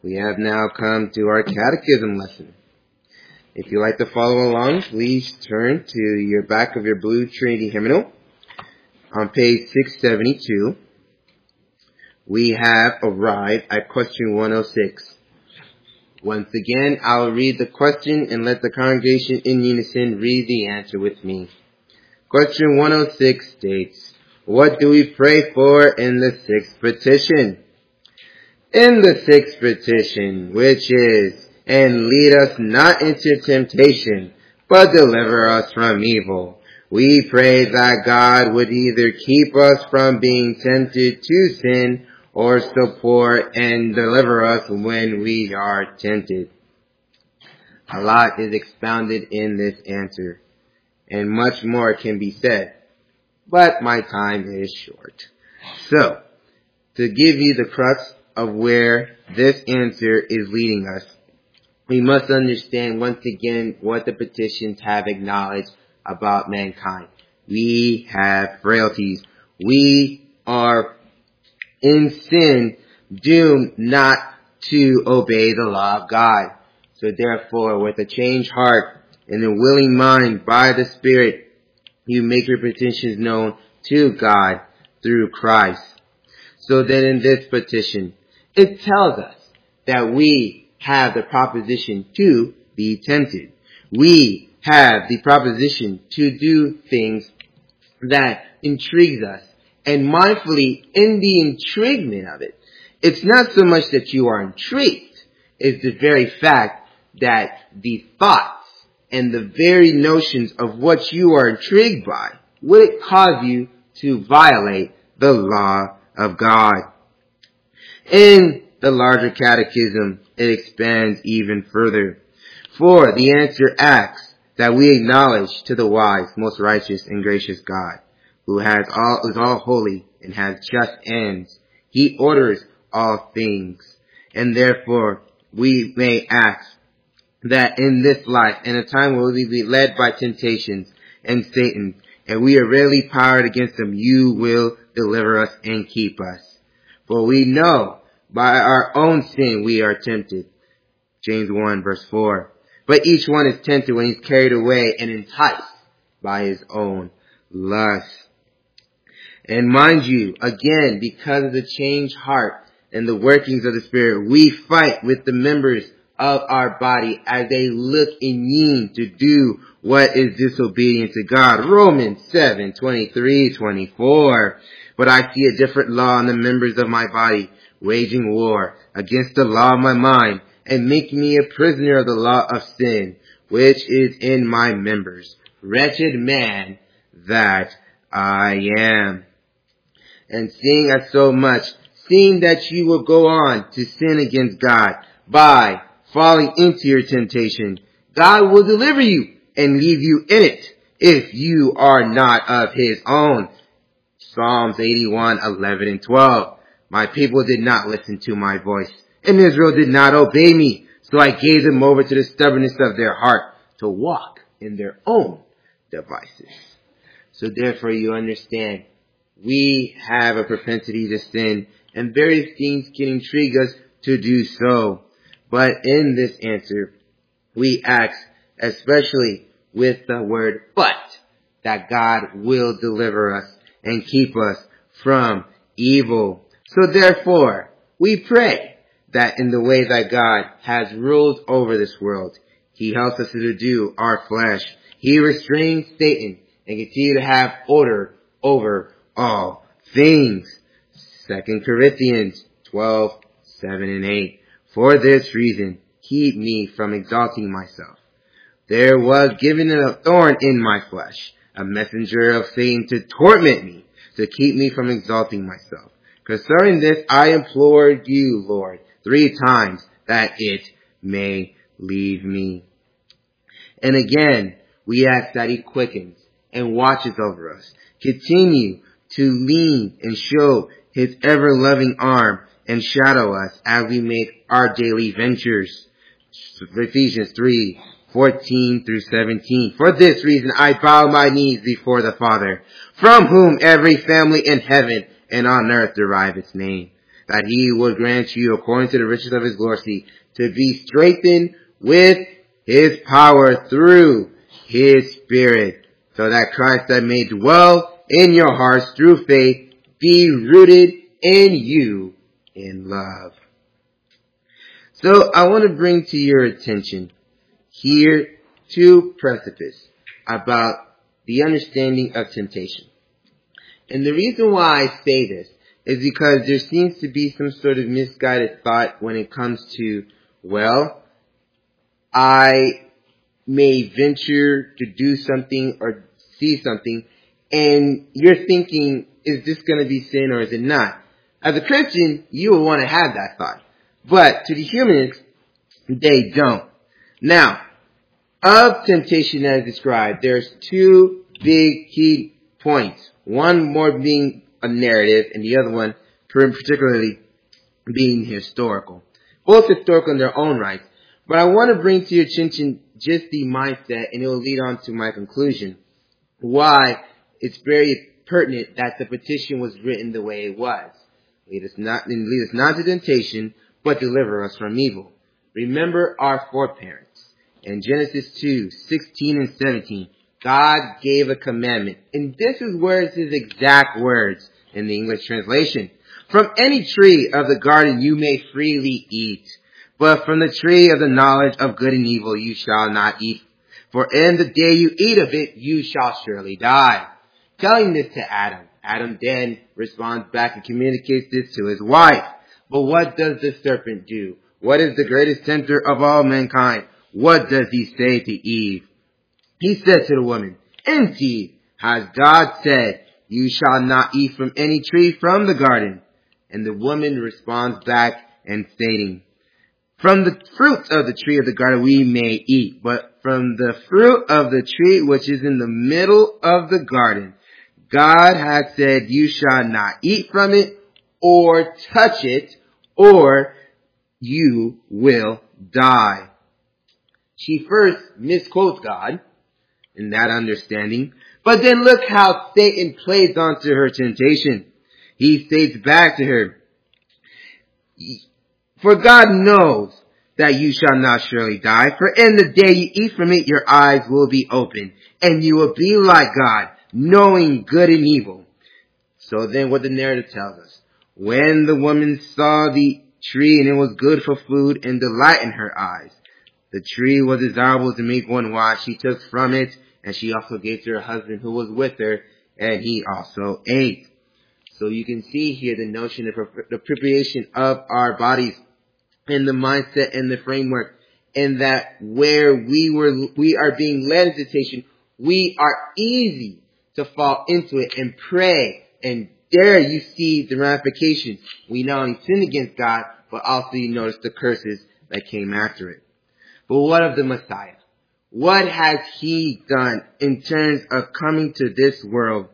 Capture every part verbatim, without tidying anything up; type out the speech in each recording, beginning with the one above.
We have now come to our catechism lesson. If you'd like to follow along, please turn to your back of your blue Trinity hymnal. On page six seventy-two, we have arrived at question one oh six. Once again, I'll read the question and let the congregation in unison read the answer with me. Question one oh six states, what do we pray for in the sixth petition? In the sixth petition, which is, and lead us not into temptation, but deliver us from evil, we pray that God would either keep us from being tempted to sin or support and deliver us when we are tempted. A lot is expounded in this answer, and much more can be said, but my time is short. So, to give you the crux of where this answer is leading us, we must understand once again what the petitions have acknowledged about mankind. We have frailties. We are in sin, doomed not to obey the law of God. So therefore, with a changed heart and a willing mind by the Spirit, you make your petitions known to God through Christ. So then in this petition, it tells us that we have the proposition to be tempted. We have the proposition to do things that intrigues us. And mindfully, in the intriguement of it, it's not so much that you are intrigued. It's the very fact that the thoughts and the very notions of what you are intrigued by would it cause you to violate the law of God. In the larger catechism, it expands even further. For the answer asks that we acknowledge to the wise, most righteous, and gracious God, who has all, is all holy and has just ends. He orders all things. And therefore, we may ask that in this life, in a time where we be led by temptations and Satan, and we are rarely powered against them, you will deliver us and keep us. For we know by our own sin we are tempted. James one verse four. But each one is tempted when he's carried away and enticed by his own lust. And mind you, again, because of the changed heart and the workings of the Spirit, we fight with the members of our body as they look in yearn to do what is disobedient to God. Romans seven twenty-three twenty-four. But I see a different law in the members of my body, waging war against the law of my mind, and making me a prisoner of the law of sin, which is in my members. Wretched man that I am. And seeing as so much, seeing that you will go on to sin against God by falling into your temptation, God will deliver you and leave you in it if you are not of his own. Psalms eighty-one eleven and twelve. My people did not listen to my voice, and Israel did not obey me. So I gave them over to the stubbornness of their heart to walk in their own devices. So therefore you understand, we have a propensity to sin, and various things can intrigue us to do so. But in this answer, we ask, especially with the word but, that God will deliver us and keep us from evil. So therefore, we pray that in the way that God has ruled over this world, he helps us to subdue our flesh. He restrains Satan and continue to have order over all things. Second Corinthians twelve seven and eight. For this reason, keep me from exalting myself. There was given a thorn in my flesh, a messenger of Satan to torment me, to keep me from exalting myself. Concerning this, I implored you, Lord, three times, that it may leave me. And again, we ask that he quickens and watches over us. Continue to lean and show his ever-loving arm and shadow us as we make our daily ventures. Ephesians three fourteen through seventeen. For this reason I bow my knees before the Father, from whom every family in heaven and on earth derive its name, that he would grant you, according to the riches of his glory, to be strengthened with his power through his Spirit, so that Christ that may dwell in your hearts through faith be rooted in you in love. So I want to bring to your attention here two precipices about the understanding of temptation. And the reason why I say this is because there seems to be some sort of misguided thought when it comes to, well, I may venture to do something or see something, and you're thinking, is this going to be sin or is it not? As a Christian, you will want to have that thought. But to the humanists, they don't. Now, of temptation as described, there's two big key points. One more being a narrative, and the other one particularly being historical. Both historical in their own right. But I want to bring to your attention just the mindset, and it will lead on to my conclusion. Why it's very pertinent that the petition was written the way it was. Lead us not, lead us not to temptation, but deliver us from evil. Remember our foreparents. In Genesis two, sixteen and seventeen, God gave a commandment. And this is where it's his exact words in the English translation. From any tree of the garden you may freely eat, but from the tree of the knowledge of good and evil you shall not eat. For in the day you eat of it, you shall surely die. Telling this to Adam. Adam then responds back and communicates this to his wife. But what does the serpent do? What is the greatest tempter of all mankind? What does he say to Eve? He said to the woman, indeed, has God said, you shall not eat from any tree from the garden? And the woman responds back and stating, from the fruit of the tree of the garden we may eat, but from the fruit of the tree which is in the middle of the garden, God has said, you shall not eat from it or touch it, or you will die. She first misquotes God in that understanding, but then look how Satan plays onto her temptation. He states back to her, for God knows that you shall not surely die, for in the day you eat from it, your eyes will be opened, and you will be like God, knowing good and evil. So then what the narrative tells us, when the woman saw the tree and it was good for food and delight in her eyes, the tree was desirable to make one wise, she took from it, and she also gave to her husband who was with her, and he also ate. So you can see here the notion of the appropriation of our bodies and the mindset and the framework, and that where we were, we are being led into temptation, we are easy to fall into it and pray. And there you see the ramifications. We not only sin against God, but also you notice the curses that came after it. But what of the Messiah? What has he done in terms of coming to this world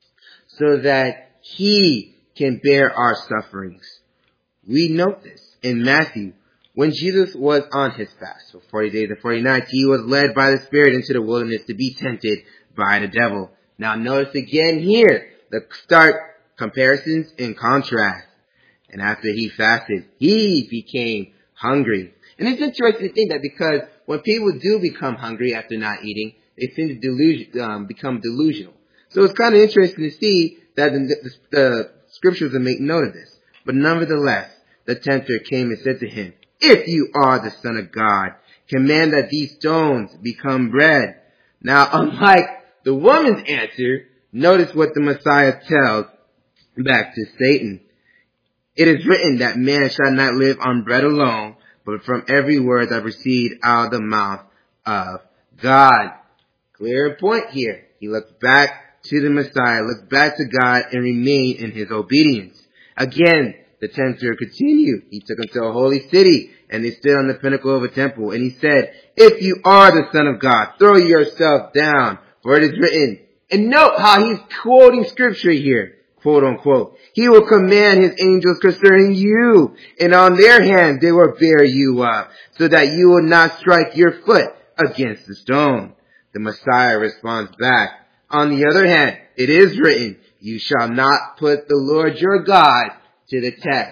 so that he can bear our sufferings? We note this in Matthew. When Jesus was on his fast for forty days and forty nights, he was led by the Spirit into the wilderness to be tempted by the devil. Now notice again here, the stark comparisons and contrast. And after he fasted, he became hungry. And it's interesting to think that because when people do become hungry after not eating, they tend to delusion, um, become delusional. So it's kind of interesting to see that the, the, the scriptures will make note of this. But nevertheless, the tempter came and said to him, if you are the Son of God, command that these stones become bread. Now, unlike the woman's answer, notice what the Messiah tells back to Satan. It is written that man shall not live on bread alone, but from every word that proceeds out of the mouth of God. Clear point here. He looked back to the Messiah, looked back to God, and remained in his obedience. Again, the tempter continued. He took him to a holy city, and they stood on the pinnacle of a temple. And he said, if you are the Son of God, throw yourself down, for it is written. And note how he's quoting scripture here, quote unquote. He will command his angels concerning you, and on their hands they will bear you up, so that you will not strike your foot against the stone. The Messiah responds back, on the other hand, it is written, you shall not put the Lord your God to the test.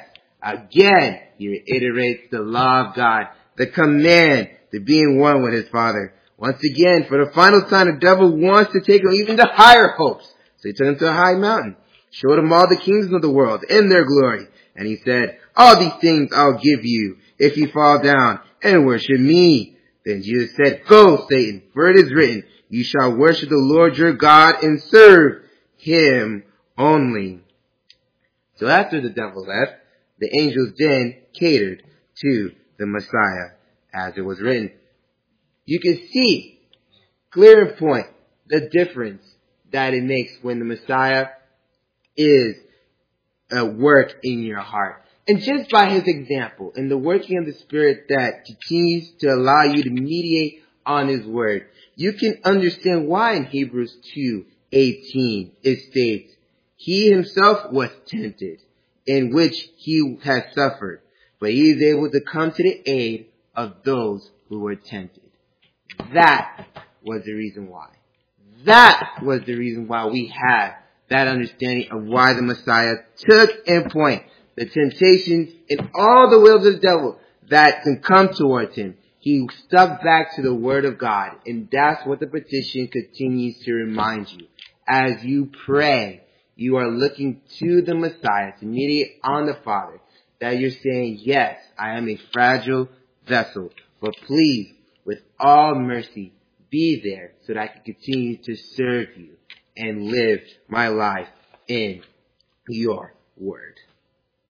Again, he reiterates the law of God, the command to being one with his Father. Once again, for the final time, the devil wants to take him even to higher hopes. So he took him to a high mountain, showed him all the kingdoms of the world in their glory. And he said, all these things I'll give you if you fall down and worship me. Then Jesus said, go, Satan, for it is written, you shall worship the Lord your God and serve him only. So after the devil left, the angels then catered to the Messiah, as it was written. You can see, clear in point, the difference that it makes when the Messiah is at work in your heart. And just by his example and the working of the Spirit that continues to allow you to mediate on his word, you can understand why in Hebrews two eighteen it states, he himself was tempted, in which he has suffered, but he is able to come to the aid of those who were tempted. That was the reason why. That was the reason why we have that understanding of why the Messiah took in point the temptations and all the wills of the devil that can come towards him. He stuck back to the word of God, and that's what the petition continues to remind you. As you pray, you are looking to the Messiah to mediate on the Father, that you're saying, yes, I am a fragile vessel, but please, with all mercy, be there so that I can continue to serve you and live my life in your word.